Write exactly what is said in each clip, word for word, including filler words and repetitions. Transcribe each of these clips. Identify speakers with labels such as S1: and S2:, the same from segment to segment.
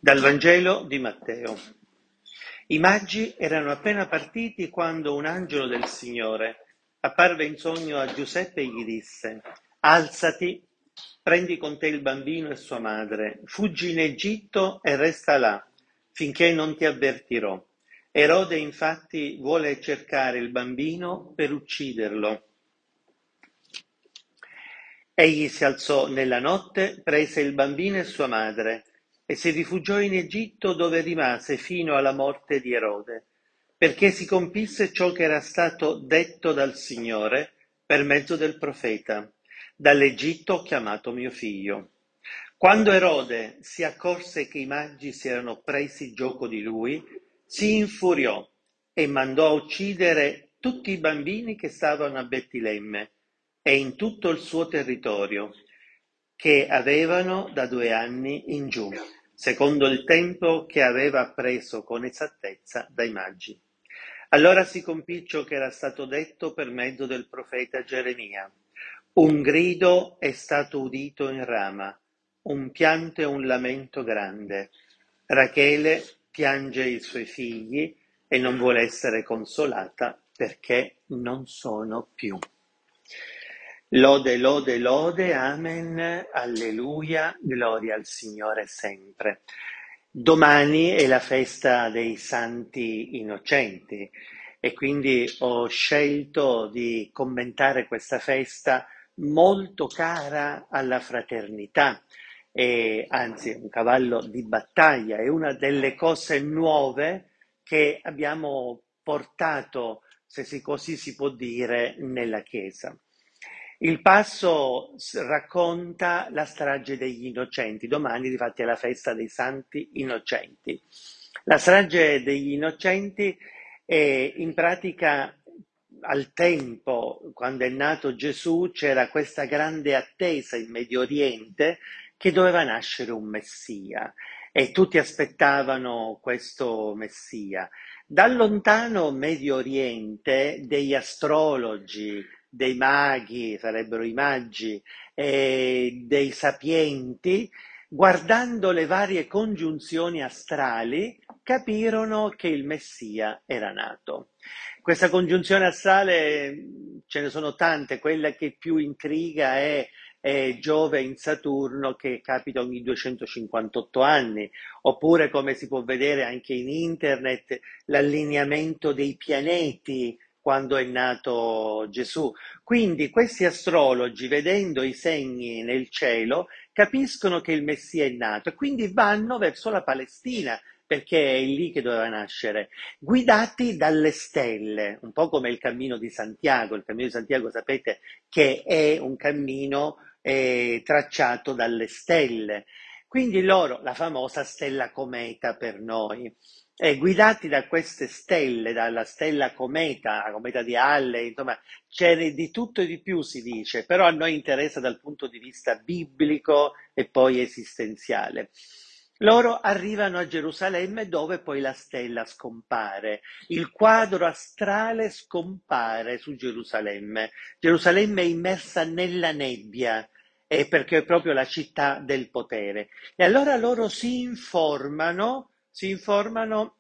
S1: Dal Vangelo di Matteo. I magi erano appena partiti quando un angelo del Signore apparve in sogno a Giuseppe e gli disse: Alzati, prendi con te il bambino e sua madre, fuggi in Egitto e resta là, finché non ti avvertirò. Erode infatti vuole cercare il bambino per ucciderlo. Egli si alzò nella notte, prese il bambino e sua madre e si rifugiò in Egitto, dove rimase fino alla morte di Erode, perché si compisse ciò che era stato detto dal Signore per mezzo del profeta: dall'Egitto ho chiamato mio figlio. Quando Erode si accorse che i magi si erano presi gioco di lui, si infuriò e mandò a uccidere tutti i bambini che stavano a Betlemme e in tutto il suo territorio, che avevano da due anni in giù, secondo il tempo che aveva appreso con esattezza dai magi. Allora si compì ciò che era stato detto per mezzo del profeta Geremia: un grido è stato udito in Rama, un pianto e un lamento grande. Rachele piange i suoi figli e non vuole essere consolata perché non sono più. Lode, lode, lode, amen, alleluia, gloria al Signore sempre. Domani è la festa dei Santi Innocenti e quindi ho scelto di commentare questa festa molto cara alla fraternità, e anzi è un cavallo di battaglia, è una delle cose nuove che abbiamo portato, se si, così si può dire, nella Chiesa. Il passo racconta la strage degli innocenti. Domani, difatti, è la festa dei Santi Innocenti. La strage degli innocenti è in pratica, al tempo, quando è nato Gesù, c'era questa grande attesa in Medio Oriente che doveva nascere un Messia e tutti aspettavano questo Messia. Dal lontano Medio Oriente degli astrologi, dei maghi, sarebbero i magi, e dei sapienti, guardando le varie congiunzioni astrali, capirono che il Messia era nato. Questa congiunzione astrale ce ne sono tante, quella che più intriga è, è Giove in Saturno, che capita ogni duecentocinquantotto anni, oppure, come si può vedere anche in internet, l'allineamento dei pianeti quando è nato Gesù. Quindi questi astrologi, vedendo i segni nel cielo, capiscono che il Messia è nato e quindi vanno verso la Palestina, perché è lì che doveva nascere, guidati dalle stelle, un po' come il cammino di Santiago. Il cammino di Santiago, sapete che è un cammino eh, tracciato dalle stelle. Quindi loro, la famosa stella cometa per noi, e guidati da queste stelle, dalla stella cometa, la cometa di Halley, insomma, c'è di tutto e di più, si dice, però a noi interessa dal punto di vista biblico e poi esistenziale. Loro arrivano a Gerusalemme, dove poi la stella scompare, il quadro astrale scompare su Gerusalemme. Gerusalemme è immersa nella nebbia, eh, perché è proprio la città del potere. E allora loro si informano, si informano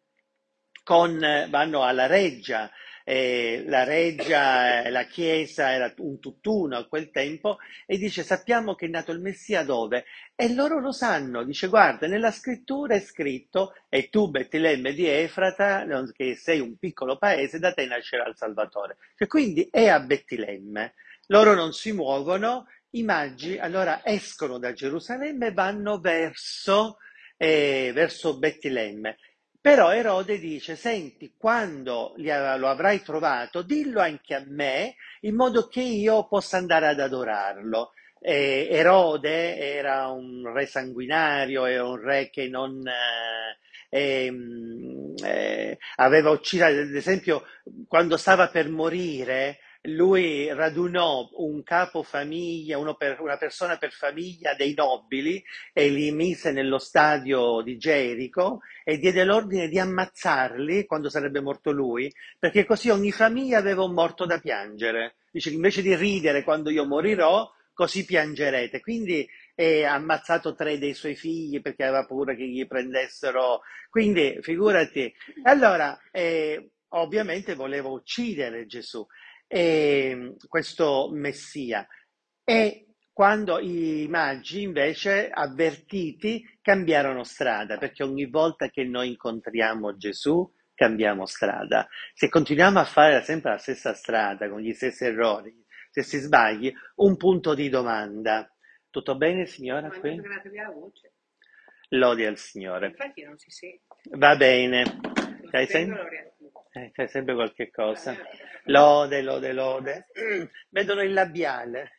S1: con, eh, vanno alla reggia, eh, la reggia, eh, la chiesa era un tutt'uno a quel tempo, e dice: sappiamo che è nato il Messia dove? E loro lo sanno, dice: guarda, nella scrittura è scritto: e tu Betlemme di Efrata, non- che sei un piccolo paese, da te nascerà il Salvatore. Cioè, quindi è a Betlemme. Loro non si muovono, i magi allora escono da Gerusalemme e vanno verso, eh, verso Betlemme. Però Erode dice: senti, quando li av- lo avrai trovato, dillo anche a me, in modo che io possa andare ad adorarlo. Eh, Erode era un re sanguinario, è un re che non eh, ehm, eh, aveva ucciso, ad esempio, quando stava per morire, lui radunò un capofamiglia, uno per, una persona per famiglia dei nobili, e li mise nello stadio di Gerico e diede l'ordine di ammazzarli quando sarebbe morto lui, perché così ogni famiglia aveva un morto da piangere. Dice: invece di ridere quando io morirò, così piangerete. Quindi e ha ammazzato tre dei suoi figli perché aveva paura che gli prendessero. Quindi, figurati. Allora, eh, ovviamente voleva uccidere Gesù, eh, questo Messia. E quando i magi invece, avvertiti, cambiarono strada, perché ogni volta che noi incontriamo Gesù, cambiamo strada. Se continuiamo a fare sempre la stessa strada, con gli stessi errori, gli stessi sbagli, un punto di domanda. Tutto bene, signora,
S2: Ma mi è
S1: qui?
S2: tornata via la voce.
S1: Lodi al Signore.
S2: Infatti non si sente.
S1: Va bene.
S2: Lo
S1: C'hai
S2: spengo e
S1: sem-
S2: lo riattivo.
S1: eh, c'hai sempre qualche cosa.
S2: Eh,
S1: Lode, lode, lode. Vedono il labiale.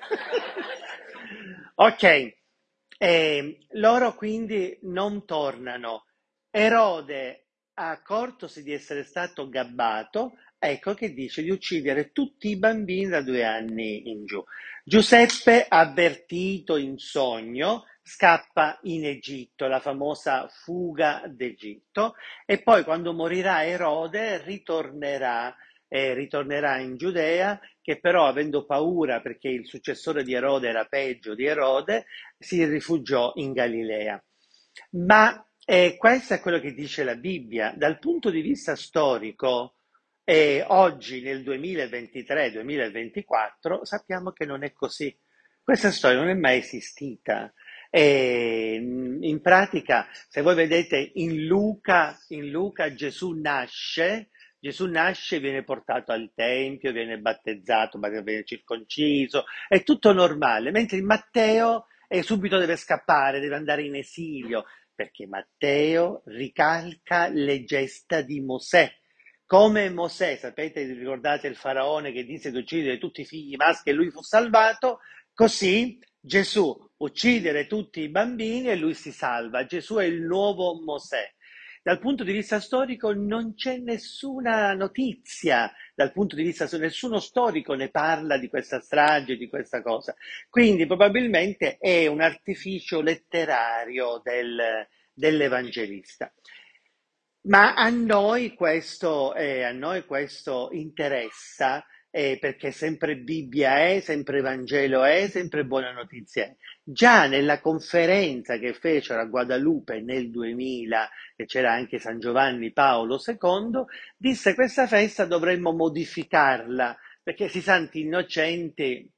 S1: Ok, eh, loro quindi non tornano. Erode, accortosi di essere stato gabbato, ecco che dice di uccidere tutti i bambini da due anni in giù. Giuseppe, avvertito in sogno, scappa in Egitto, la famosa fuga d'Egitto, e poi quando morirà Erode ritornerà, eh, ritornerà in Giudea, che però avendo paura perché il successore di Erode era peggio di Erode, si rifugiò in Galilea. Ma eh, questo è quello che dice la Bibbia. Dal punto di vista storico, eh, oggi nel duemilaventitré-duemilaventiquattro sappiamo che non è così. Questa storia non è mai esistita. E, in pratica, se voi vedete in Luca, in Luca Gesù nasce, Gesù nasce, viene portato al Tempio, viene battezzato, viene circonciso, è tutto normale, mentre in Matteo eh, subito deve scappare, deve andare in esilio, perché Matteo ricalca le gesta di Mosè. Come Mosè, sapete, ricordate il faraone che disse di uccidere tutti i figli maschi e lui fu salvato? Così Gesù uccidere tutti i bambini e lui si salva. Gesù è il nuovo Mosè. Dal punto di vista storico non c'è nessuna notizia, dal punto di vista nessuno storico ne parla di questa strage, di questa cosa. Quindi probabilmente è un artificio letterario del, dell'evangelista. Ma a noi questo, eh, a noi questo interessa, eh, perché sempre Bibbia è, sempre Vangelo è, sempre buona notizia è. Già nella conferenza che fecero a Guadalupe nel duemila, che c'era anche San Giovanni Paolo secondo, disse questa festa dovremmo modificarla, perché si santi innocenti,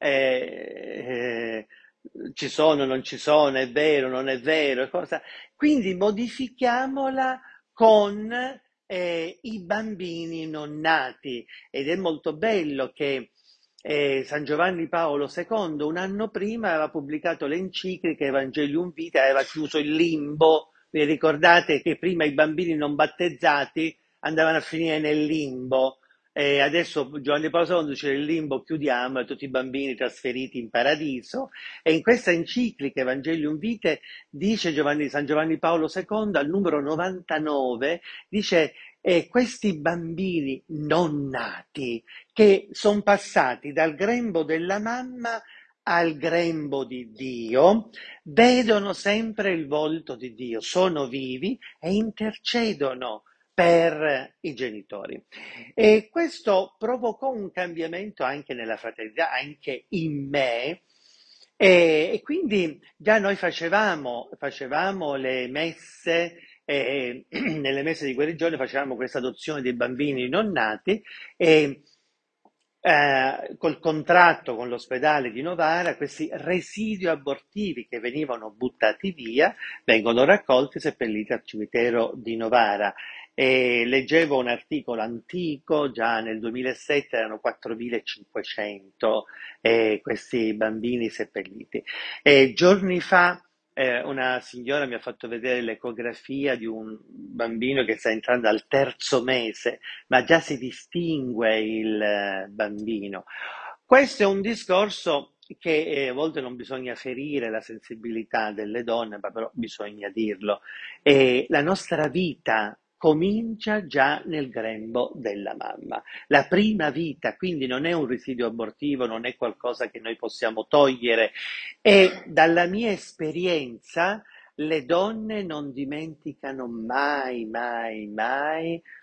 S1: eh, eh, ci sono, non ci sono, è vero, non è vero, cosa. Quindi modifichiamola con eh, i bambini non nati, ed è molto bello che eh, San Giovanni Paolo secondo un anno prima aveva pubblicato l'enciclica Evangelium Vitae, aveva chiuso il limbo. Vi ricordate che prima i bambini non battezzati andavano a finire nel limbo, e adesso Giovanni Paolo secondo dice il limbo chiudiamo e tutti i bambini trasferiti in paradiso, e in questa enciclica Evangelium Vitae dice Giovanni, San Giovanni Paolo secondo al numero novantanove, dice eh, questi bambini non nati che sono passati dal grembo della mamma al grembo di Dio, vedono sempre il volto di Dio, sono vivi e intercedono per i genitori. E questo provocò un cambiamento anche nella fraternità, anche in me, e, e quindi già noi facevamo, facevamo le messe, eh, nelle messe di guarigione facevamo questa adozione dei bambini non nati, e eh, col contratto con l'ospedale di Novara, questi residui abortivi che venivano buttati via vengono raccolti e seppelliti al cimitero di Novara. E leggevo un articolo antico, già nel duemilasette erano quattromilacinquecento eh, questi bambini seppelliti. E giorni fa eh, una signora mi ha fatto vedere l'ecografia di un bambino che sta entrando al terzo mese, ma già si distingue il eh, bambino. Questo è un discorso che eh, a volte non bisogna ferire la sensibilità delle donne, ma però bisogna dirlo. E la nostra vita comincia già nel grembo della mamma. La prima vita, quindi non è un residuo abortivo, non è qualcosa che noi possiamo togliere. E dalla mia esperienza, le donne non dimenticano mai, mai, mai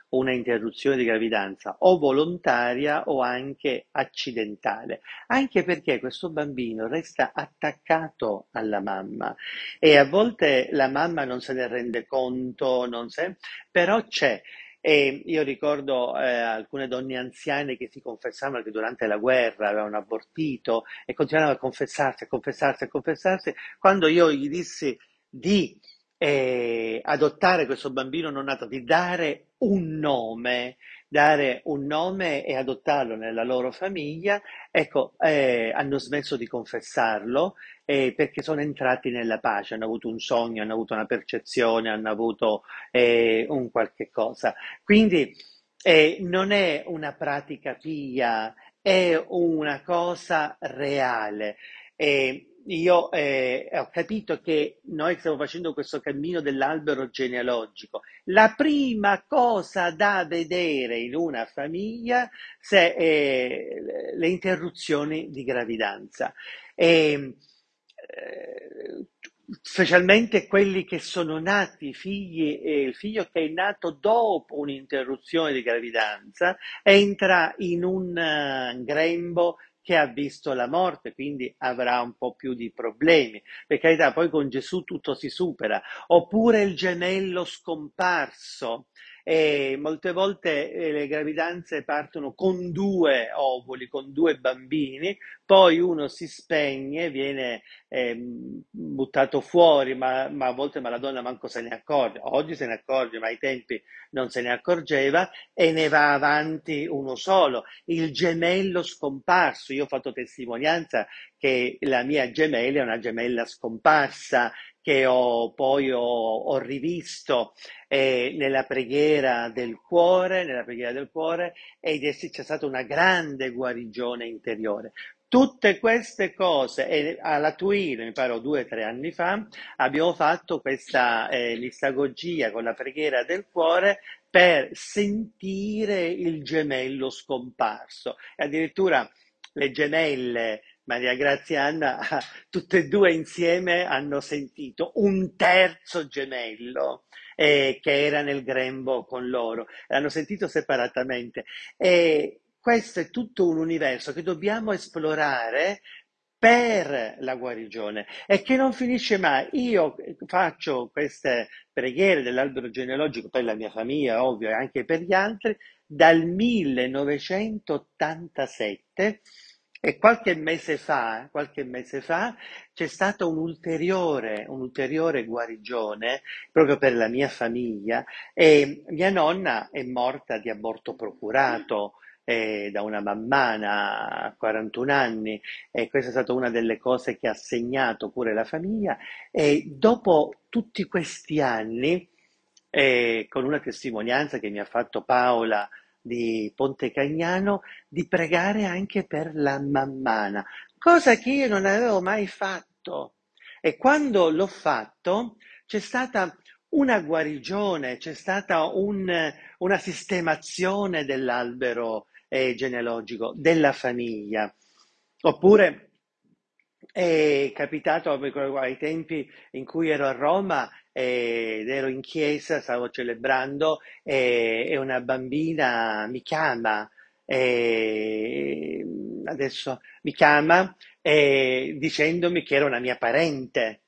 S1: una interruzione di gravidanza o volontaria o anche accidentale, anche perché questo bambino resta attaccato alla mamma e a volte la mamma non se ne rende conto, non se- però c'è. E io ricordo eh, alcune donne anziane che si confessavano che durante la guerra avevano abortito e continuavano a confessarsi, a confessarsi, a confessarsi. Quando io gli dissi di eh, adottare questo bambino non nato, di dare un nome, dare un nome e adottarlo nella loro famiglia, ecco, eh, hanno smesso di confessarlo eh, perché sono entrati nella pace, hanno avuto un sogno, hanno avuto una percezione, hanno avuto eh, un qualche cosa. Quindi eh, non è una pratica pia, è una cosa reale. E io eh, ho capito che noi stiamo facendo questo cammino dell'albero genealogico. La prima cosa da vedere in una famiglia se, eh, le interruzioni di gravidanza. E, eh, specialmente quelli che sono nati figli, e il figlio che è nato dopo un'interruzione di gravidanza entra in un eh, grembo che ha visto la morte, quindi avrà un po' più di problemi. Per carità, poi con Gesù tutto si supera. Oppure il gemello scomparso. E molte volte eh, le gravidanze partono con due ovuli, con due bambini, poi uno si spegne, viene ehm, buttato fuori, ma, ma a volte ma la donna manco se ne accorge. Oggi se ne accorge, ma ai tempi non se ne accorgeva e ne va avanti uno solo. Il gemello scomparso, io ho fatto testimonianza che la mia gemella è una gemella scomparsa che ho, poi ho, ho rivisto eh, nella preghiera del cuore, nella preghiera del cuore ed è, c'è stata una grande guarigione interiore. Tutte queste cose, e alla Twin, mi pare due o tre anni fa, abbiamo fatto questa eh, listagogia con la preghiera del cuore per sentire il gemello scomparso. E addirittura le gemelle Maria Grazia e Anna, tutte e due insieme hanno sentito un terzo gemello eh, che era nel grembo con loro, l'hanno sentito separatamente. E questo è tutto un universo che dobbiamo esplorare per la guarigione e che non finisce mai. Io faccio queste preghiere dell'albero genealogico per la mia famiglia, ovvio, e anche per gli altri, dal millenovecentottantasette e qualche mese fa, qualche mese fa c'è stata un'ulteriore, un'ulteriore guarigione proprio per la mia famiglia e mia nonna è morta di aborto procurato eh, da una mammana a quarantuno anni e questa è stata una delle cose che ha segnato pure la famiglia e dopo tutti questi anni, eh, con una testimonianza che mi ha fatto Paola di Ponte Cagnano, di pregare anche per la mammana, cosa che io non avevo mai fatto. E quando l'ho fatto c'è stata una guarigione, c'è stata un- una sistemazione dell'albero eh, genealogico, della famiglia. Oppure è capitato ai tempi in cui ero a Roma eh, ed ero in chiesa, stavo celebrando eh, e una bambina mi chiama, eh, adesso mi chiama eh, dicendomi che era una mia parente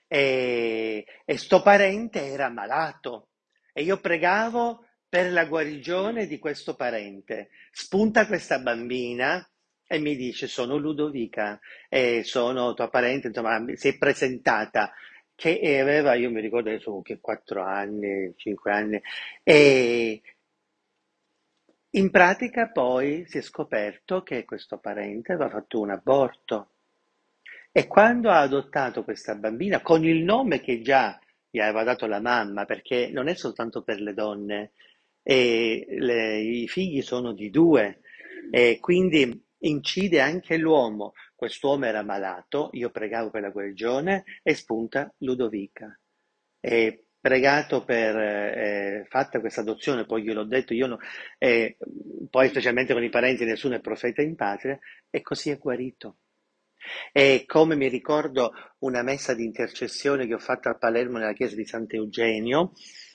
S1: e, e sto parente era malato e io pregavo per la guarigione di questo parente. Spunta questa bambina e mi dice sono Ludovica e sono tua parente, insomma, si è presentata che aveva, io mi ricordo adesso che quattro anni, cinque anni, e in pratica poi si è scoperto che questo parente aveva fatto un aborto e quando ha adottato questa bambina con il nome che già gli aveva dato la mamma, perché non è soltanto per le donne, e le- i figli sono di due, e quindi incide anche l'uomo. Quest'uomo era malato, io pregavo per la guarigione e spunta Ludovica. E pregato per, eh, fatta questa adozione, poi gliel'ho detto, io no, eh, poi specialmente con i parenti nessuno è profeta in patria, e così è guarito. E come mi ricordo una messa di intercessione che ho fatto a Palermo nella chiesa di Sant'Eugenio,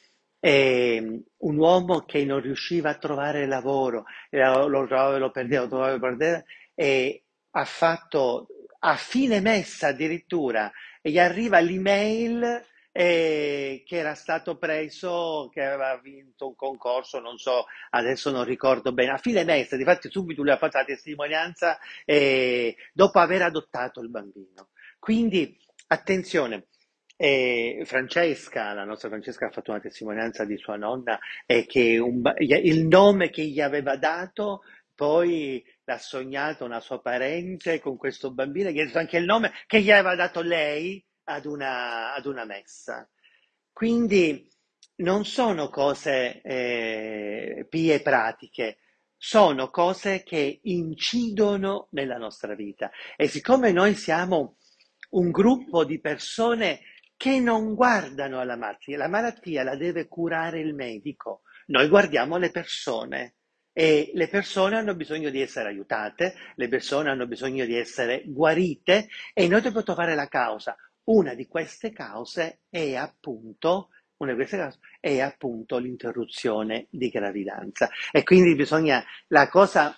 S1: E un uomo che non riusciva a trovare lavoro, e lo, lo trovava e lo perdeva, lo trovava e lo perdeva, e ha fatto a fine messa addirittura, e gli arriva l'email eh, che era stato preso, che aveva vinto un concorso, non so, adesso non ricordo bene, a fine messa, difatti subito lui ha fatto la testimonianza eh, dopo aver adottato il bambino. Quindi, attenzione, eh, Francesca, la nostra Francesca ha fatto una testimonianza di sua nonna e che un ba- il nome che gli aveva dato poi l'ha sognato una sua parente con questo bambino, gli ha detto anche il nome che gli aveva dato lei ad una, ad una messa. Quindi non sono cose eh, pie pratiche, sono cose che incidono nella nostra vita. E siccome noi siamo un gruppo di persone che non guardano alla malattia, la malattia la deve curare il medico, noi guardiamo le persone. E le persone hanno bisogno di essere aiutate, le persone hanno bisogno di essere guarite e noi dobbiamo trovare la causa. Una di queste cause è appunto, una di queste cause è appunto l'interruzione di gravidanza. E quindi bisogna, la cosa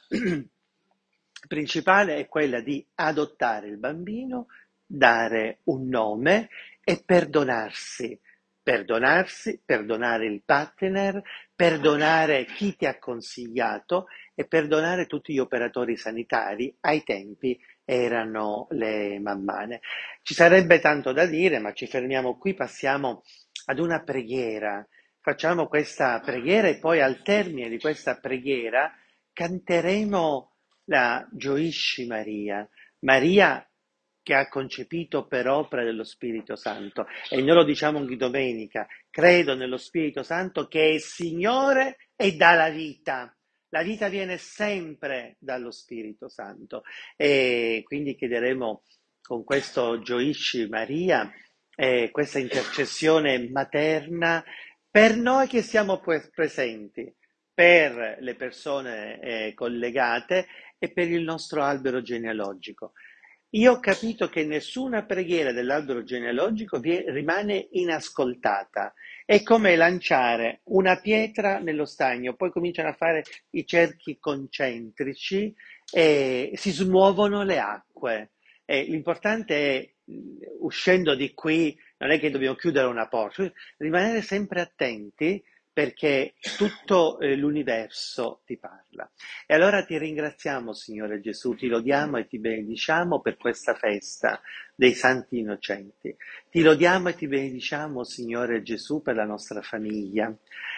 S1: principale è quella di adottare il bambino, dare un nome e perdonarsi. Perdonarsi, perdonare il partner, perdonare chi ti ha consigliato e perdonare tutti gli operatori sanitari. Ai tempi erano le mammane. Ci sarebbe tanto da dire, ma ci fermiamo qui, passiamo ad una preghiera. Facciamo questa preghiera e poi al termine di questa preghiera canteremo la Gioisci Maria, Maria che ha concepito per opera dello Spirito Santo. E noi lo diciamo ogni domenica, credo nello Spirito Santo che è Signore e dà la vita. La vita viene sempre dallo Spirito Santo e quindi chiederemo con questo Gioisci Maria eh, questa intercessione materna per noi che siamo presenti, per le persone eh, collegate e per il nostro albero genealogico. Io ho capito che nessuna preghiera dell'albero genealogico vie- rimane inascoltata. È come lanciare una pietra nello stagno, poi cominciano a fare i cerchi concentrici e si smuovono le acque. E l'importante è, uscendo di qui, non è che dobbiamo chiudere una porta, rimanere sempre attenti perché tutto eh, l'universo ti parla. E allora ti ringraziamo, Signore Gesù, ti lodiamo e ti benediciamo per questa festa dei Santi Innocenti. Ti lodiamo e ti benediciamo, Signore Gesù, per la nostra famiglia.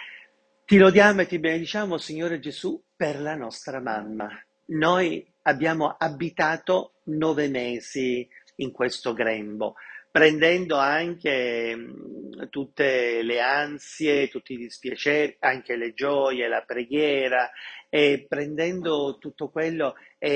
S1: Ti lodiamo e ti benediciamo, Signore Gesù, per la nostra mamma. Noi abbiamo abitato nove mesi in questo grembo, prendendo anche mh, tutte le ansie, tutti i dispiaceri, anche le gioie, la preghiera, e prendendo tutto quello,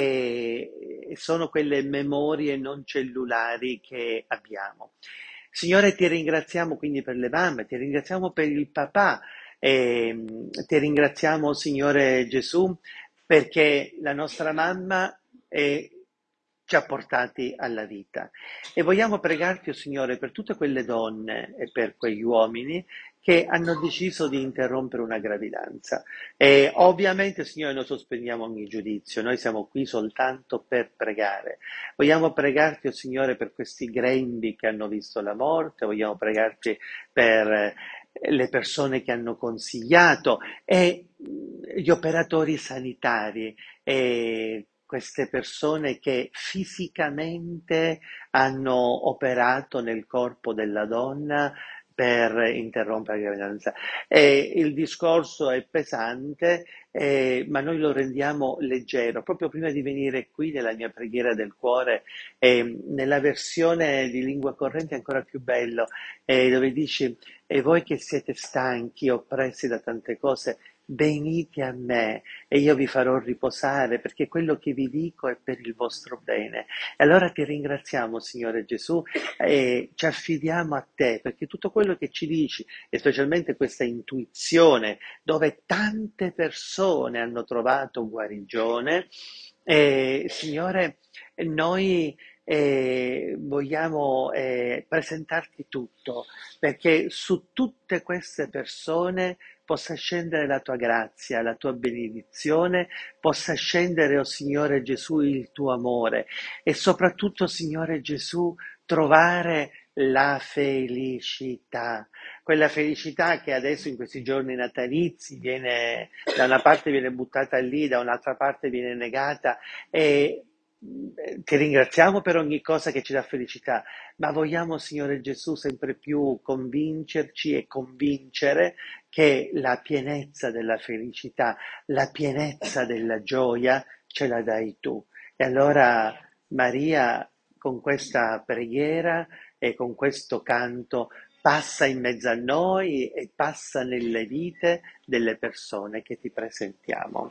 S1: e sono quelle memorie non cellulari che abbiamo. Signore, ti ringraziamo quindi per le mamme, ti ringraziamo per il papà, e ti ringraziamo, Signore Gesù, perché la nostra mamma è- ci ha portati alla vita. E vogliamo pregarti, oh Signore, per tutte quelle donne e per quegli uomini che hanno deciso di interrompere una gravidanza. E ovviamente, Signore, noi sospendiamo ogni giudizio, noi siamo qui soltanto per pregare. Vogliamo pregarti, oh Signore, per questi grembi che hanno visto la morte, vogliamo pregarti per eh, le persone che hanno consigliato e mh, gli operatori sanitari e queste persone che fisicamente hanno operato nel corpo della donna per interrompere la gravidanza. E il discorso è pesante, eh, ma noi lo rendiamo leggero. Proprio prima di venire qui, nella mia preghiera del cuore, eh, nella versione di lingua corrente è ancora più bello, eh, dove dici: e voi che siete stanchi, oppressi da tante cose, venite a me e io vi farò riposare, perché quello che vi dico è per il vostro bene. E allora ti ringraziamo, Signore Gesù, e ci affidiamo a te, perché tutto quello che ci dici, e specialmente questa intuizione, dove tante persone hanno trovato guarigione, eh, Signore, noi e vogliamo eh, presentarti tutto, perché su tutte queste persone possa scendere la tua grazia, la tua benedizione, possa scendere, oh Signore Gesù, il tuo amore e soprattutto, Signore Gesù, trovare la felicità, quella felicità che adesso in questi giorni natalizi viene, da una parte viene buttata lì, da un'altra parte viene negata e eh, ti ringraziamo per ogni cosa che ci dà felicità, ma vogliamo, Signore Gesù, sempre più convincerci e convincere che la pienezza della felicità, la pienezza della gioia ce la dai tu. E allora, Maria, con questa preghiera e con questo canto, passa in mezzo a noi e passa nelle vite delle persone che ti presentiamo.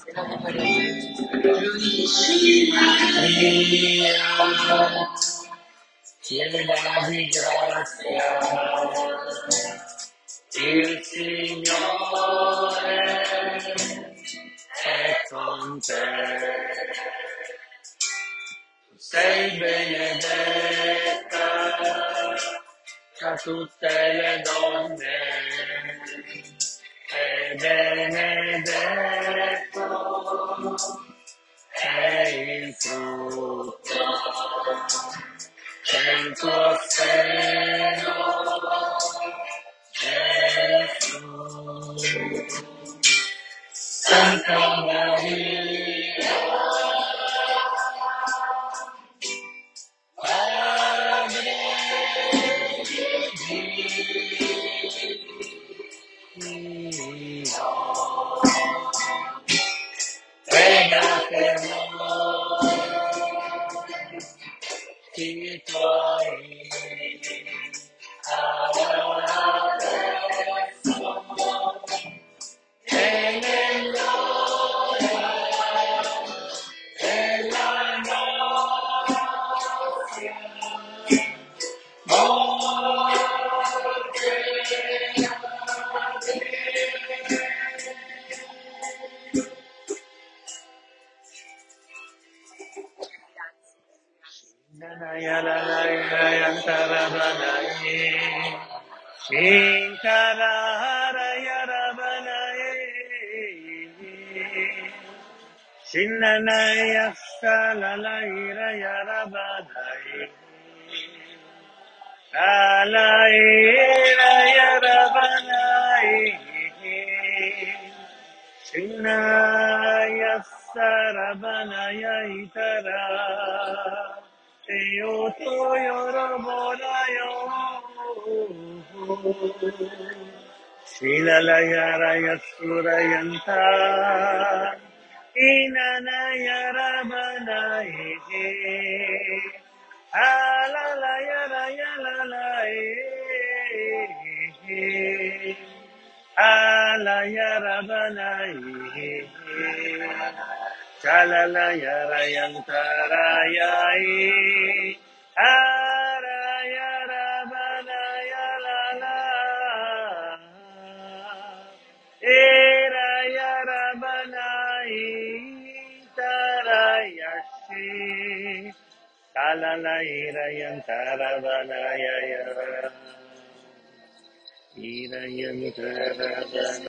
S2: Piena di grazia, il Signore è con te. Sei benedetta tra tutte le donne e benedetto è il frutto del tuo seno, Gesù. Santa Maria, Madre di Dio, prega per noi, i tuoi ora presso e nell'ora della nostra morte.
S1: Shinanaya Salalaya Yarabadai Alaira Yarabanai Shinaya Sarabanaya Itara Yoto Yorobonayo Shilalayara Surayanta Inanayarabanaihe Alalayarayalalaihe Alayarabanaihe Chalalayarantarayai Arayarabanayalala Erayarabanai Tarayashi Kalalairayantarabhanayaya Irayantarabhanayaya